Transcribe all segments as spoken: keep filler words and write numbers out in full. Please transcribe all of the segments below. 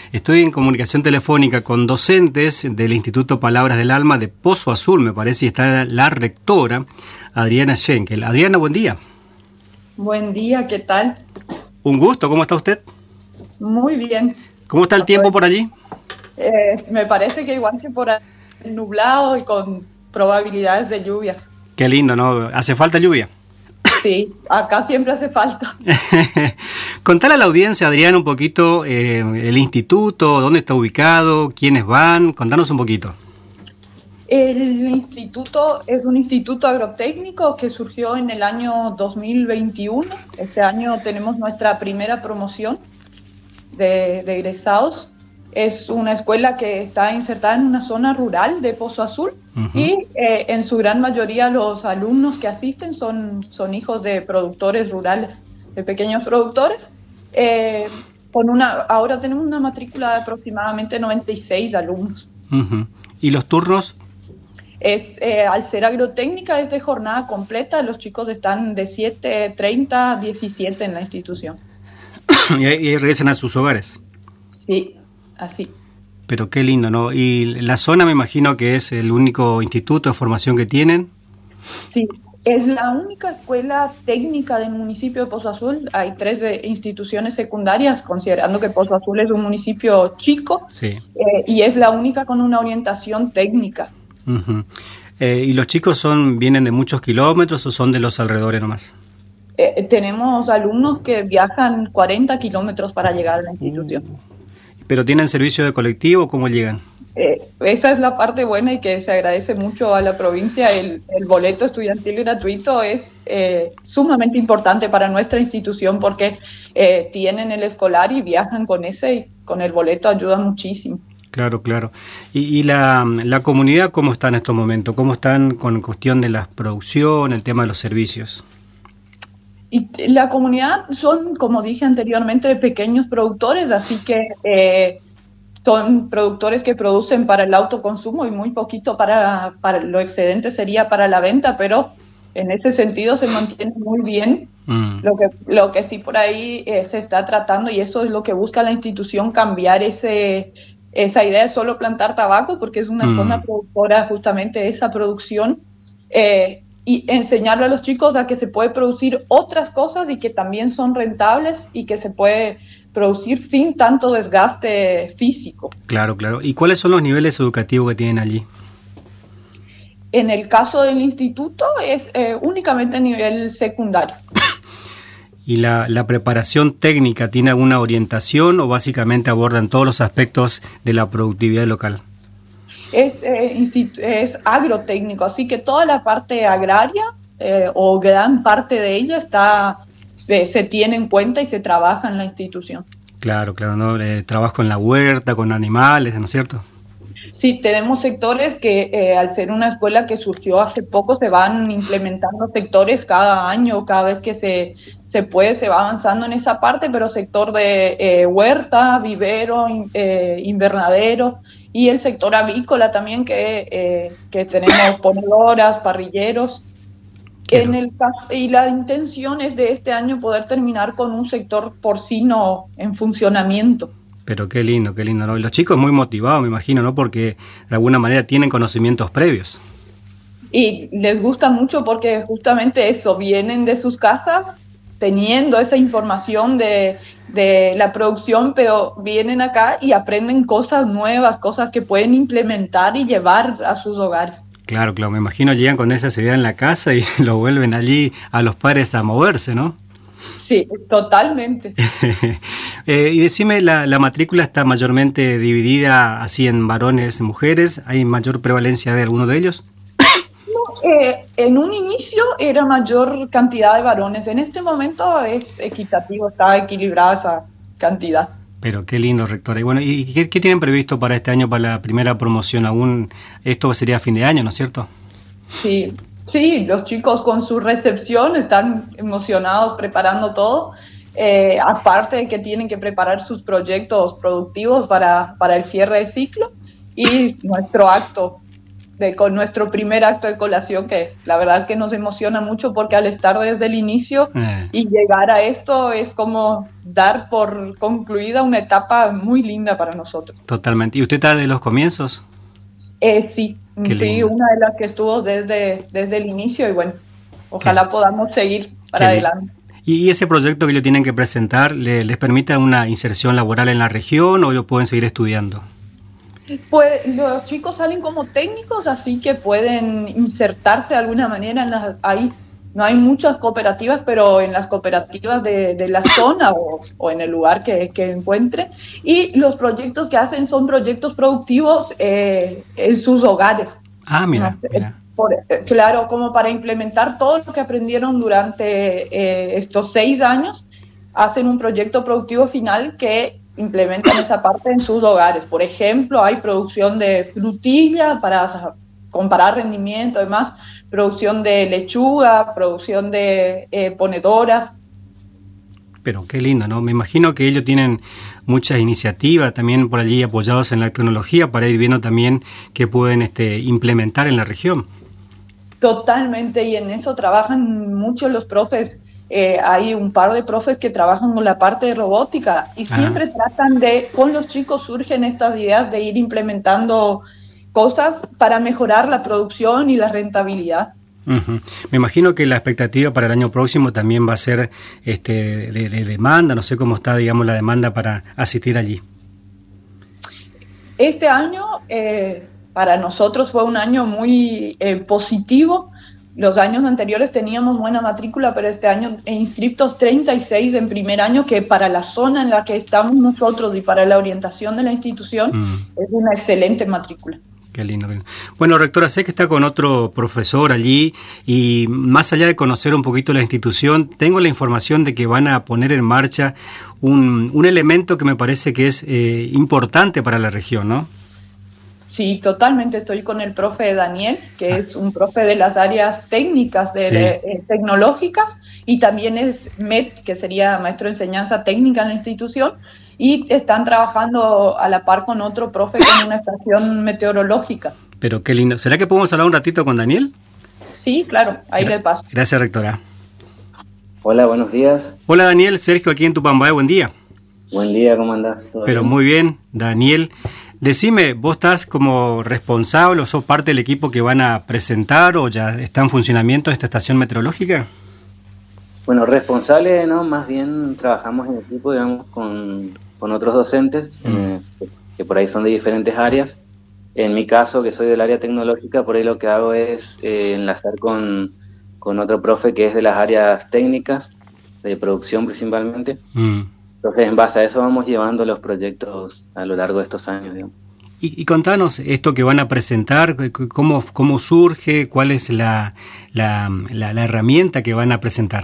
Estoy en comunicación telefónica con docentes del Instituto Palabras del Alma de Pozo Azul, me parece, y está la rectora, Adriana Schenkel. Adriana, buen día. Buen día, ¿qué tal? Un gusto, ¿cómo está usted? Muy bien. ¿Cómo está el tiempo por allí? Eh, me parece que igual que por ahí, nublado y con probabilidades de lluvias. Qué lindo, ¿no? ¿Hace falta lluvia? Sí, acá siempre hace falta. Contale a la audiencia, Adriana, un poquito eh, el instituto, dónde está ubicado, quiénes van, contanos un poquito. El instituto es un instituto agrotécnico que surgió en el año dos mil veintiuno. Este año tenemos nuestra primera promoción de, de egresados. Es una escuela que está insertada en una zona rural de Pozo Azul. Uh-huh. Y eh, en su gran mayoría los alumnos que asisten son, son hijos de productores rurales, de pequeños productores. Eh, con una, ahora tenemos una matrícula de aproximadamente noventa y seis alumnos. Uh-huh. ¿Y los turnos? Es, eh, al ser agrotécnica es de jornada completa, los chicos están de siete treinta a diecisiete en la institución. ¿Y ahí regresan a sus hogares? Sí, así. Pero qué lindo, ¿no? Y la zona me imagino que es el único instituto de formación que tienen. Sí, es la única escuela técnica del municipio de Pozo Azul. Hay tres de instituciones secundarias, considerando que Pozo Azul es un municipio chico, sí. eh, y es la única con una orientación técnica. Uh-huh. Eh, ¿Y los chicos son vienen de muchos kilómetros o son de los alrededores nomás? Eh, tenemos alumnos que viajan cuarenta kilómetros para llegar a la institución. Uh. ¿Pero tienen servicio de colectivo? ¿Cómo llegan? Eh, esta es la parte buena y que se agradece mucho a la provincia. El, el boleto estudiantil gratuito es eh, sumamente importante para nuestra institución porque eh, tienen el escolar y viajan con ese y con el boleto ayuda muchísimo. Claro, claro. ¿Y, y la, la comunidad cómo está en estos momentos? ¿Cómo están con cuestión de la producción, el tema de los servicios? Y la comunidad son, como dije anteriormente, pequeños productores, así que eh, son productores que producen para el autoconsumo y muy poquito para, para lo excedente sería para la venta, pero en ese sentido se mantiene muy bien. Mm. Lo que, lo que sí por ahí eh, se está tratando, y eso es lo que busca la institución, cambiar ese, esa idea de solo plantar tabaco, porque es una mm. zona productora justamente de esa producción, eh, y enseñarle a los chicos a que se puede producir otras cosas y que también son rentables y que se puede producir sin tanto desgaste físico. Claro, claro. ¿Y cuáles son los niveles educativos que tienen allí? En el caso del instituto es eh, únicamente a nivel secundario. ¿Y la, la preparación técnica tiene alguna orientación o básicamente abordan todos los aspectos de la productividad local? Es, eh, institu- es agrotécnico, así que toda la parte agraria eh, o gran parte de ella está eh, se tiene en cuenta y se trabaja en la institución. Claro, claro, ¿no? Eh, trabajo en la huerta, con animales, ¿no es cierto? Sí, tenemos sectores que eh, al ser una escuela que surgió hace poco se van implementando sectores cada año, cada vez que se, se puede se va avanzando en esa parte, pero sector de eh, huerta, vivero, eh, invernadero y el sector avícola también que, eh, que tenemos ponedoras, parrilleros. En el caso, y la intención es de este año poder terminar con un sector porcino en funcionamiento. Pero qué lindo, qué lindo, ¿no? Y los chicos muy motivados, me imagino, ¿no? Porque de alguna manera tienen conocimientos previos. Y les gusta mucho porque justamente eso, vienen de sus casas teniendo esa información de, de la producción, pero vienen acá y aprenden cosas nuevas, cosas que pueden implementar y llevar a sus hogares. Claro, claro, me imagino llegan con esas ideas en la casa y lo vuelven allí a los padres a moverse, ¿no? Sí, totalmente. eh, y decime, ¿la, la matrícula está mayormente dividida así en varones y mujeres? ¿Hay mayor prevalencia de alguno de ellos? No, eh, en un inicio era mayor cantidad de varones. En este momento es equitativo, está equilibrada esa cantidad. Pero qué lindo, rectora. Y bueno, ¿y qué, qué tienen previsto para este año, para la primera promoción? Aún esto sería a fin de año, ¿no es cierto? Sí. Sí, los chicos con su recepción están emocionados preparando todo, eh, aparte de que tienen que preparar sus proyectos productivos para, para el cierre de ciclo y nuestro acto de, con nuestro primer acto de colación, que la verdad que nos emociona mucho porque al estar desde el inicio eh. y llegar a esto es como dar por concluida una etapa muy linda para nosotros. Totalmente. ¿Y usted está de los comienzos? Eh, sí, Qué fui lindo. Una de las que estuvo desde, desde el inicio y bueno, ojalá Qué. podamos seguir para Qué adelante. ¿Y ese proyecto que ellos tienen que presentar le, les permite una inserción laboral en la región o ellos pueden seguir estudiando? Pues los chicos salen como técnicos, así que pueden insertarse de alguna manera. En las, hay, no hay muchas cooperativas, pero en las cooperativas de, de la zona o, o en el lugar que, que encuentren. Y los proyectos que hacen son proyectos productivos eh, en sus hogares. Ah, mira, ¿no? mira. Por, claro, como para implementar todo lo que aprendieron durante eh, estos seis años, hacen un proyecto productivo final que implementan esa parte en sus hogares. Por ejemplo, hay producción de frutilla para comparar rendimiento, además, producción de lechuga, producción de eh, ponedoras. Pero qué lindo, ¿no? Me imagino que ellos tienen muchas iniciativas también por allí apoyados en la tecnología para ir viendo también qué pueden este, implementar en la región. Totalmente, y en eso trabajan mucho los profes. Eh, hay un par de profes que trabajan con la parte de robótica y siempre ah. tratan de, con los chicos surgen estas ideas de ir implementando cosas para mejorar la producción y la rentabilidad. Uh-huh. Me imagino que la expectativa para el año próximo también va a ser este, de, de demanda, no sé cómo está, digamos, la demanda para asistir allí. Este año eh, para nosotros fue un año muy eh, positivo. Los años anteriores teníamos buena matrícula, pero este año inscriptos treinta y seis en primer año, que para la zona en la que estamos nosotros y para la orientación de la institución mm. es una excelente matrícula. Qué lindo. Bueno, rectora, sé que está con otro profesor allí y más allá de conocer un poquito la institución, tengo la información de que van a poner en marcha un, un elemento que me parece que es eh, importante para la región, ¿no? Sí, totalmente. Estoy con el profe Daniel, que ah. es un profe de las áreas técnicas, de, sí. de, eh, tecnológicas, y también es M E T, que sería maestro de enseñanza técnica en la institución, y están trabajando a la par con otro profe con una estación meteorológica. Pero qué lindo. ¿Será que podemos hablar un ratito con Daniel? Sí, claro, ahí Gra- le paso. Gracias, rectora. Hola, buenos días. Hola, Daniel. Sergio aquí en Tupambay. Buen día. Buen día, ¿cómo andás? Pero bien? Muy bien, Daniel. Decime, ¿vos estás como responsable o sos parte del equipo que van a presentar o ya está en funcionamiento esta estación meteorológica? Bueno, responsable, ¿no? Más bien trabajamos en equipo, digamos, con, con otros docentes mm. eh, que por ahí son de diferentes áreas. En mi caso, que soy del área tecnológica, por ahí lo que hago es eh, enlazar con, con otro profe que es de las áreas técnicas, de producción principalmente. Mm. Entonces, en base a eso vamos llevando los proyectos a lo largo de estos años, digamos. Y, y contanos esto que van a presentar, cómo, cómo surge, cuál es la, la, la, la herramienta que van a presentar.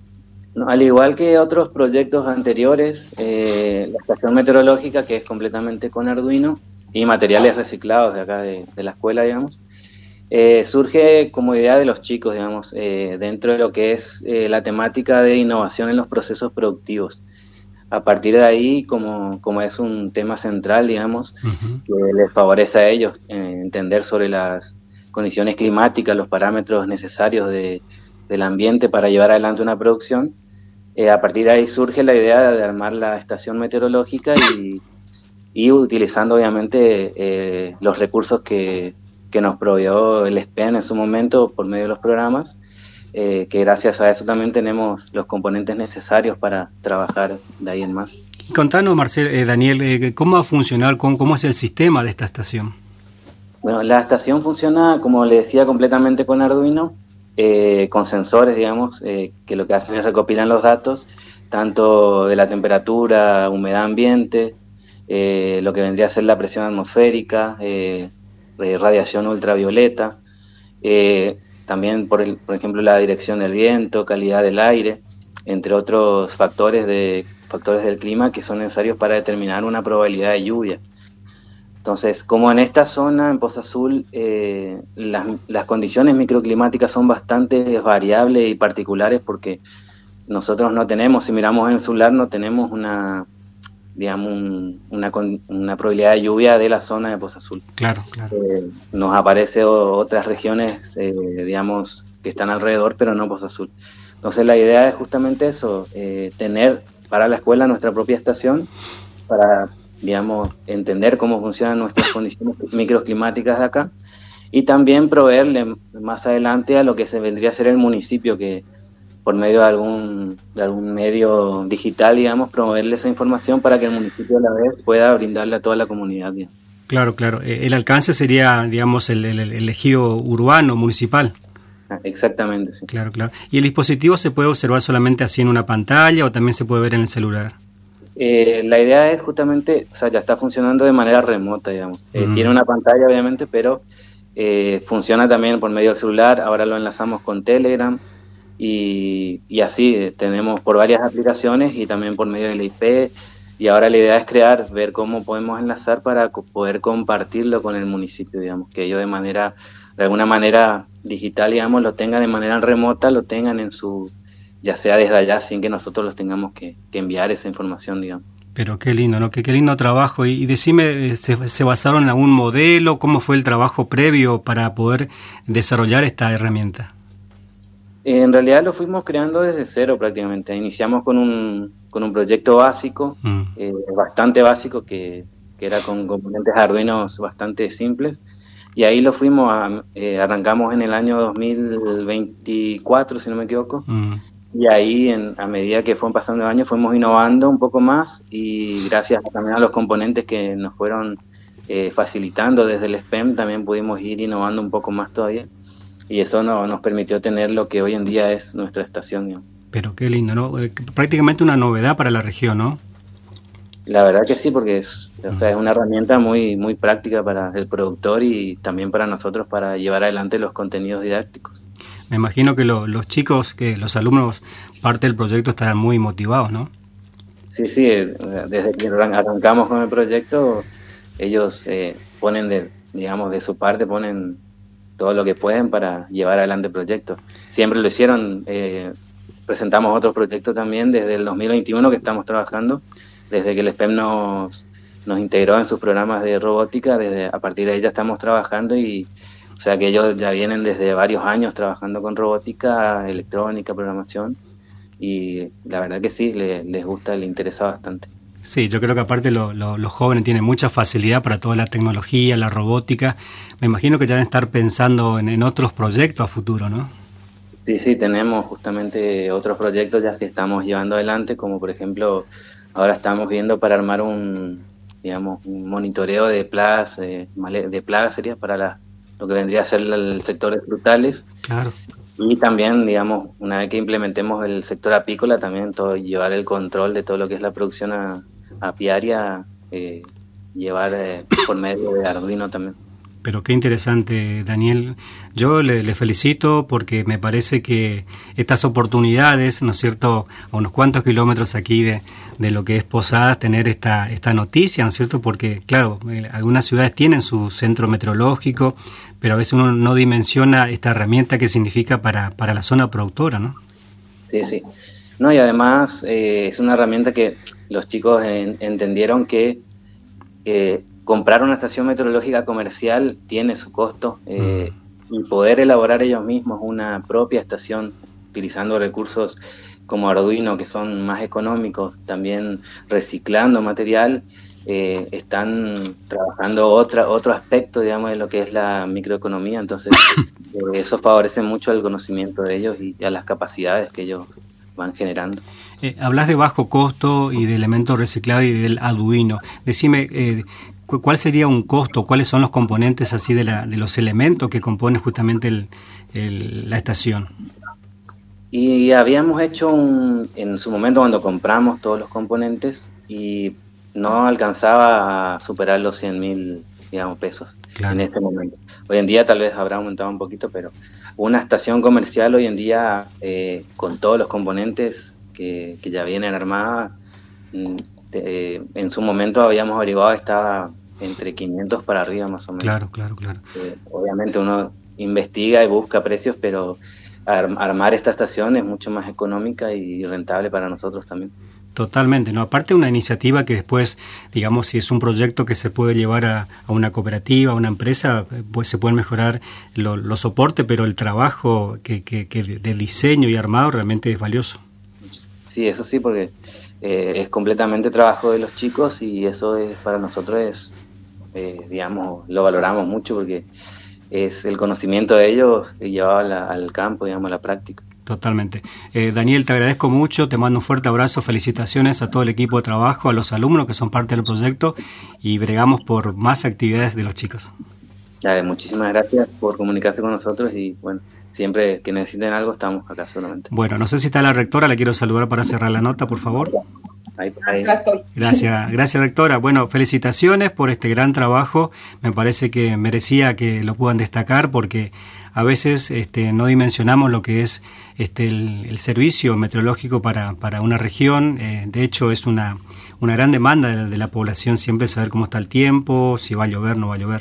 No, al igual que otros proyectos anteriores, eh, la estación meteorológica, que es completamente con Arduino, y materiales reciclados de acá de, de la escuela, digamos, eh, surge como idea de los chicos, digamos, eh, dentro de lo que es eh, la temática de innovación en los procesos productivos. A partir de ahí, como, como es un tema central, digamos, uh-huh. que les favorece a ellos eh, entender sobre las condiciones climáticas, los parámetros necesarios de, del ambiente para llevar adelante una producción, eh, a partir de ahí surge la idea de armar la estación meteorológica y, y utilizando obviamente eh, los recursos que, que nos proveyó el S P E N en su momento por medio de los programas. Eh, que gracias a eso también tenemos los componentes necesarios para trabajar de ahí en más. Contanos, Marcel, eh, Daniel, eh, ¿cómo va a funcionar, cómo, cómo es el sistema de esta estación? Bueno, la estación funciona, como le decía, completamente con Arduino, eh, con sensores, digamos, eh, que lo que hacen es recopilan los datos, tanto de la temperatura, humedad ambiente, eh, lo que vendría a ser la presión atmosférica, eh, radiación ultravioleta, eh, también, por, el, por ejemplo, la dirección del viento, calidad del aire, entre otros factores, de, factores del clima que son necesarios para determinar una probabilidad de lluvia. Entonces, como en esta zona, en Poza Azul, eh, las, las condiciones microclimáticas son bastante variables y particulares porque nosotros no tenemos, si miramos en el celular, no tenemos una, digamos, un, una, una probabilidad de lluvia de la zona de Poza Azul. Claro, claro. Eh, nos aparece o, otras regiones, eh, digamos, que están alrededor, pero no Poza Azul. Entonces la idea es justamente eso, eh, tener para la escuela nuestra propia estación para, digamos, entender cómo funcionan nuestras condiciones microclimáticas de acá y también proveerle más adelante a lo que se vendría a ser el municipio, que por medio de algún, de algún medio digital, digamos, promoverle esa información para que el municipio a la vez pueda brindarle a toda la comunidad, digamos. Claro, claro. El alcance sería, digamos, el, el, el ejido urbano, municipal. Exactamente, sí. Claro, claro. ¿Y el dispositivo se puede observar solamente así en una pantalla o también se puede ver en el celular? Eh, la idea es justamente, o sea, ya está funcionando de manera remota, digamos. Eh, mm. Tiene una pantalla, obviamente, pero eh, funciona también por medio del celular. Ahora lo enlazamos con Telegram y, y así eh, tenemos por varias aplicaciones y también por medio del I P. Y ahora la idea es crear, ver cómo podemos enlazar para co- poder compartirlo con el municipio, digamos, que ellos de manera, de alguna manera digital, digamos, lo tengan de manera remota, lo tengan en su, ya sea desde allá, sin que nosotros los tengamos que, que enviar esa información, digamos. Pero qué lindo, ¿no? Qué, qué lindo trabajo. Y, y decime, ¿se, ¿se basaron en algún modelo? ¿Cómo fue el trabajo previo para poder desarrollar esta herramienta? En realidad lo fuimos creando desde cero prácticamente. Iniciamos con un, con un proyecto básico, mm. eh, bastante básico, que, que era con componentes Arduino bastante simples. Y ahí lo fuimos, a, eh, arrancamos en el año dos mil veinticuatro, si no me equivoco. Mm. Y ahí, en, a medida que fueron pasando los años, fuimos innovando un poco más. Y gracias también a los componentes que nos fueron eh, facilitando desde el S P E M, también pudimos ir innovando un poco más todavía. Y eso no, nos permitió tener lo que hoy en día es nuestra estación, ¿no? Pero qué lindo, ¿no? Eh, prácticamente una novedad para la región, ¿no? La verdad que sí, porque es, o sea, es una herramienta muy, muy práctica para el productor y también para nosotros para llevar adelante los contenidos didácticos. Me imagino que lo, los chicos, que los alumnos, parte del proyecto estarán muy motivados, ¿no? Sí, sí, desde que arrancamos con el proyecto, ellos eh, ponen, de, digamos, de su parte, ponen todo lo que pueden para llevar adelante el proyecto. Siempre lo hicieron, eh, presentamos otros proyectos también desde el dos mil veintiuno que estamos trabajando, desde que el S P E M nos, nos integró en sus programas de robótica, desde a partir de ahí ya estamos trabajando y o sea que ellos ya vienen desde varios años trabajando con robótica, electrónica, programación y la verdad que sí, les, les gusta, les interesa bastante. Sí, yo creo que aparte lo, lo, los jóvenes tienen mucha facilidad para toda la tecnología, la robótica. Me imagino que ya deben estar pensando en, en otros proyectos a futuro, ¿no? Sí, sí, tenemos justamente otros proyectos ya que estamos llevando adelante, como por ejemplo, ahora estamos viendo para armar un, digamos, un monitoreo de plagas, de, de plagas sería para la, lo que vendría a ser el sector de frutales. Claro. Y también, digamos, una vez que implementemos el sector apícola, también todo, llevar el control de todo lo que es la producción a, apiaria, eh, llevar eh, por medio de Arduino también. Pero qué interesante, Daniel. Yo le, le felicito porque me parece que estas oportunidades, ¿no es cierto?, a unos cuantos kilómetros aquí de, de lo que es Posadas, tener esta, esta noticia, ¿no es cierto? Porque, claro, algunas ciudades tienen su centro meteorológico, pero a veces uno no dimensiona esta herramienta que significa para, para la zona productora, ¿no? Sí, sí. No, y además eh, es una herramienta que los chicos en, entendieron que eh, comprar una estación meteorológica comercial tiene su costo eh, mm. y poder elaborar ellos mismos una propia estación utilizando recursos como Arduino que son más económicos, también reciclando material, eh, están trabajando otra, otro aspecto, digamos, de lo que es la microeconomía, entonces eh, eso favorece mucho el conocimiento de ellos y a las capacidades que ellos van generando. Eh, hablas de bajo costo y de elementos reciclados y del Arduino. Decime, eh, ¿cuál sería un costo? ¿Cuáles son los componentes así de, la, de los elementos que componen justamente el, el, la estación? Y habíamos hecho un, en su momento cuando compramos todos los componentes y no alcanzaba a superar los cien mil, digamos, pesos claro. En este momento. Hoy en día tal vez habrá aumentado un poquito, pero una estación comercial hoy en día eh, con todos los componentes que, que ya vienen armadas, eh, en su momento habíamos averiguado estaba entre quinientos para arriba más o menos. Claro, claro, claro. Eh, obviamente uno investiga y busca precios, pero ar- armar esta estación es mucho más económica y rentable para nosotros también. Totalmente, ¿no? Aparte una iniciativa que después, digamos, si es un proyecto que se puede llevar a, a una cooperativa, a una empresa, pues se pueden mejorar los lo soportes, pero el trabajo que, que, que de diseño y armado realmente es valioso. Sí, eso sí, porque eh, es completamente trabajo de los chicos y eso es para nosotros es, eh, digamos, lo valoramos mucho porque es el conocimiento de ellos llevado a la, al campo, digamos, a la práctica. Totalmente. Eh, Daniel, te agradezco mucho, te mando un fuerte abrazo, felicitaciones a todo el equipo de trabajo, a los alumnos que son parte del proyecto y bregamos por más actividades de los chicos. Dale, muchísimas gracias por comunicarse con nosotros y bueno, siempre que necesiten algo estamos acá solamente. Bueno, no sé si está la rectora, la quiero saludar para cerrar la nota, por favor. Ahí, ahí. Gracias, gracias rectora. Bueno, felicitaciones por este gran trabajo. Me parece que merecía que lo puedan destacar porque a veces este, no dimensionamos lo que es este, el, el servicio meteorológico para, para una región. Eh, de hecho, es una, una gran demanda de, de la población siempre saber cómo está el tiempo, si va a llover o no va a llover.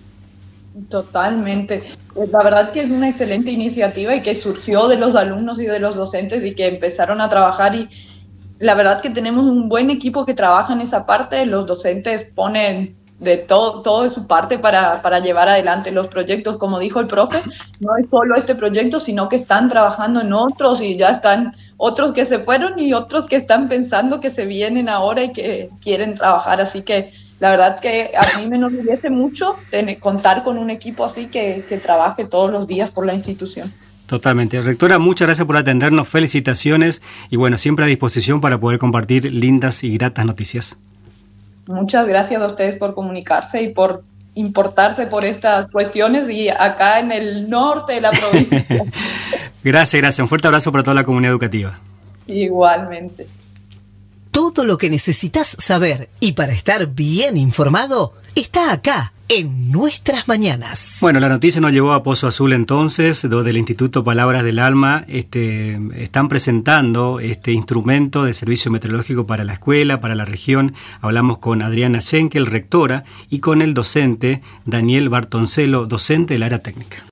Totalmente. La verdad que es una excelente iniciativa y que surgió de los alumnos y de los docentes y que empezaron a trabajar y la verdad que tenemos un buen equipo que trabaja en esa parte. Los docentes ponen de todo, todo de su parte para, para llevar adelante los proyectos. Como dijo el profe, no es solo este proyecto, sino que están trabajando en otros y ya están otros que se fueron y otros que están pensando que se vienen ahora y que quieren trabajar. Así que la verdad que a mí me enorgullece mucho tener, contar con un equipo así que, que trabaje todos los días por la institución. Totalmente. Rectora, muchas gracias por atendernos, felicitaciones y bueno, siempre a disposición para poder compartir lindas y gratas noticias. Muchas gracias a ustedes por comunicarse y por importarse por estas cuestiones y acá en el norte de la provincia. Gracias, gracias. Un fuerte abrazo para toda la comunidad educativa. Igualmente. Todo lo que necesitas saber y para estar bien informado está acá en Nuestras Mañanas. Bueno, la noticia nos llevó a Pozo Azul entonces, donde el Instituto Palabras del Alma este, están presentando este instrumento de servicio meteorológico para la escuela, para la región. Hablamos con Adriana Schenkel, rectora, y con el docente Daniel Bartoncelo, docente del área técnica.